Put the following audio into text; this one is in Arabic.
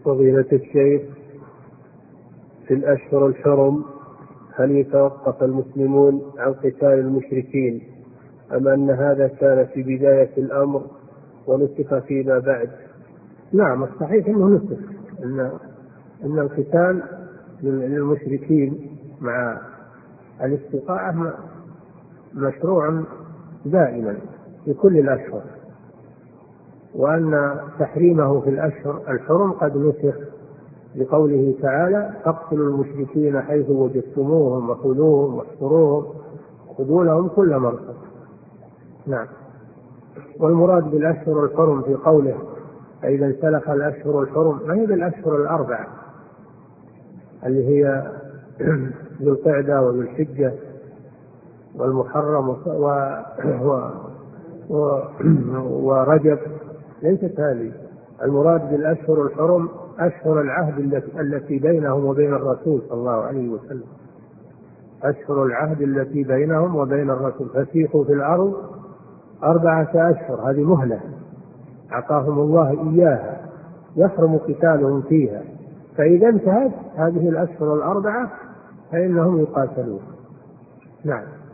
فضيلة الشيخ، في الأشهر الحرم هل يتوقف المسلمون عن قتال المشركين أم أن هذا كان في بداية الأمر ونسخ فيما بعد؟ نعم، الصحيح أنه نسخ، أن القتال للمشركين مع الاستطاعة مشروع دائما في كل الأشهر، وأن تحريمه في الأشهر الحرم قد نسخ بقوله تعالى: فاقتلوا المشركين حيث وجدتموهم وخذوهم واحصروهم خذوا لهم كل مرصد. نعم. والمراد بالأشهر الحرم في قوله فإذا انسلخ الأشهر الحرم ما هي بالأشهر الأربعة اللي هي ذو القعدة وذو الحجة والمحرم ورجب، ليست هذه. المراد بالأشهر الحرم أشهر العهد التي بينهم وبين الرسول صلى الله عليه وسلم، أشهر العهد التي بينهم وبين الرسول. فسيحوا في الأرض 4 أشهر، هذه مهلة أعطاهم الله إياها يحرم قتالهم فيها، فإذا انتهت هذه الأشهر 4 فإنهم يقاتلون. نعم.